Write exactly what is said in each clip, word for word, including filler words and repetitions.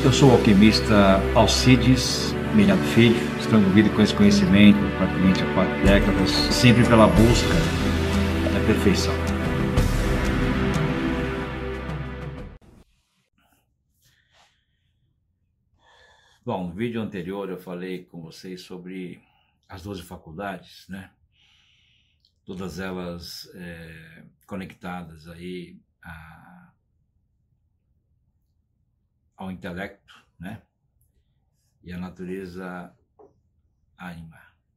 Eu sou o alquimista Alcides Melhado Filho, estou envolvido com esse conhecimento praticamente há quatro décadas, sempre pela busca da perfeição. Bom, no vídeo anterior eu falei com vocês sobre as doze faculdades, né? Todas elas é, conectadas aí a, ao intelecto, né? E a natureza ânima.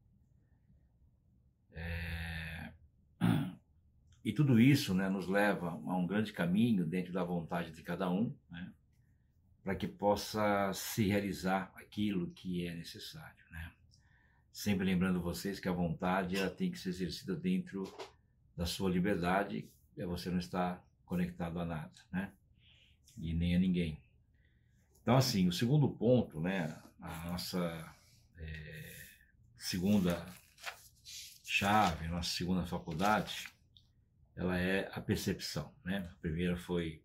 É... E tudo isso, né, nos leva a um grande caminho dentro da vontade de cada um, né, para que possa se realizar aquilo que é necessário, né? Sempre lembrando vocês que a vontade ela tem que ser exercida dentro da sua liberdade, e você não está conectado a nada, né? E nem a ninguém. Então, assim, o segundo ponto, né, a nossa é, segunda chave, nossa segunda faculdade, ela é a percepção, né? A primeira foi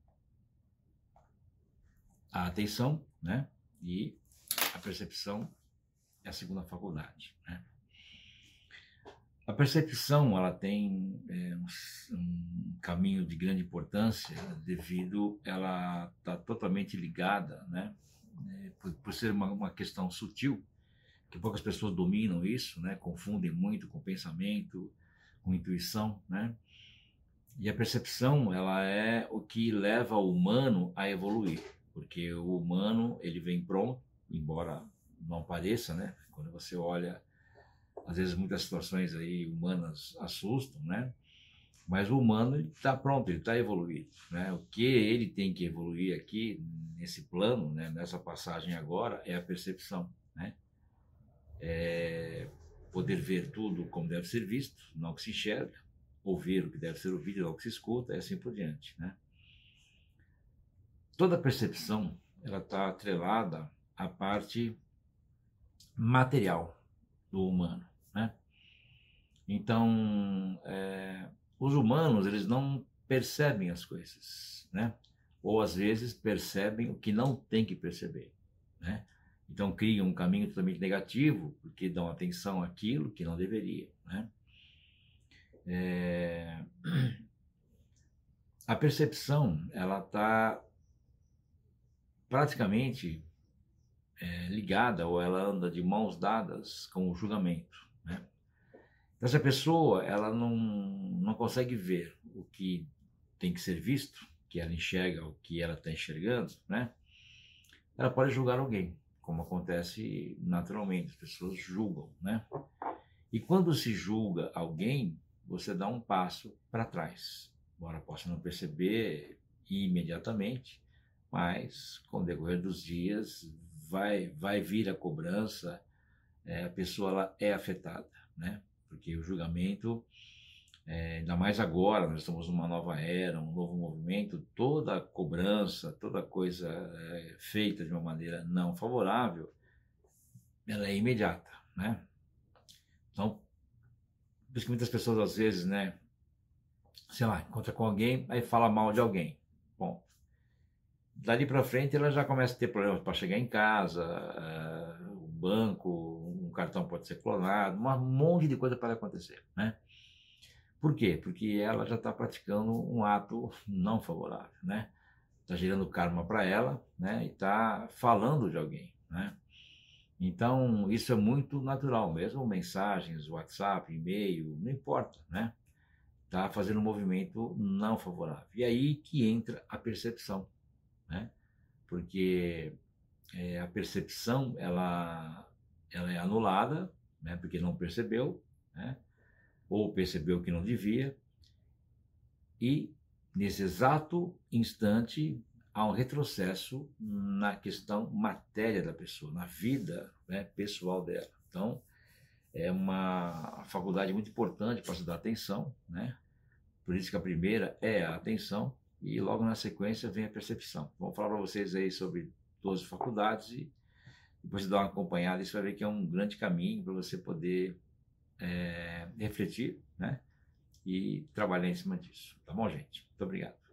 a atenção, né? E a percepção é a segunda faculdade, né? A percepção, ela tem é, um, um caminho de grande importância devido ela está totalmente ligada, né? É, por, por ser uma, uma questão sutil, que poucas pessoas dominam isso, né? Confundem muito com pensamento, com intuição, né? E a percepção, ela é o que leva o humano a evoluir, porque o humano, ele vem pronto, embora não pareça, né? Quando você olha, às vezes muitas situações aí humanas assustam, né? Mas o humano, ele está pronto, ele está evoluído, né? O que ele tem que evoluir aqui, nesse plano, né? Nessa passagem agora, é a percepção, né? É poder ver tudo como deve ser visto, não que se enxerga, ouvir o que deve ser ouvido, não o que se escuta, e assim por diante, né? Toda percepção, ela está atrelada à parte material do humano, né? Então, é, os humanos, eles não percebem as coisas, né? Ou às vezes percebem o que não tem que perceber, né? Então criam um caminho totalmente negativo, porque dão atenção àquilo que não deveria, né? É... A percepção, ela está praticamente é, ligada, ou ela anda de mãos dadas com o julgamento, né? Então, essa pessoa, ela não, não consegue ver o que tem que ser visto, que ela enxerga o que ela está enxergando, né? Ela pode julgar alguém, como acontece naturalmente, as pessoas julgam, né? E quando se julga alguém, você dá um passo para trás, embora possa não perceber imediatamente, mas com o decorrer dos dias vai, vai vir a cobrança, é, a pessoa ela é afetada, né? Porque o julgamento, é, ainda mais agora, nós estamos numa nova era, um novo movimento, toda a cobrança, toda coisa é, feita de uma maneira não favorável, ela é imediata, né? Então, por isso que muitas pessoas às vezes, né, sei lá, encontra com alguém, aí fala mal de alguém. Bom, dali para frente ela já começa a ter problemas para chegar em casa, uh, o banco, um cartão pode ser clonado, um monte de coisa pode acontecer, né? Por quê? Porque ela já está praticando um ato não favorável, né? Está gerando karma para ela, né? E está falando de alguém, né? Então, isso é muito natural, mesmo mensagens, WhatsApp, e-mail, não importa, né? Está fazendo um movimento não favorável. E aí que entra a percepção, né? Porque é, a percepção, ela, ela é anulada, né? Porque não percebeu, né? Ou percebeu que não devia, e nesse exato instante há um retrocesso na questão matéria da pessoa, na vida, né, pessoal dela. Então, é uma faculdade muito importante para se dar atenção, né? Por isso que a primeira é a atenção, e logo na sequência vem a percepção. Vou falar para vocês aí sobre doze faculdades, e depois de dar uma acompanhada, isso vai ver que é um grande caminho para você poder é, refletir, né? E trabalhar em cima disso. Tá bom, gente? Muito obrigado.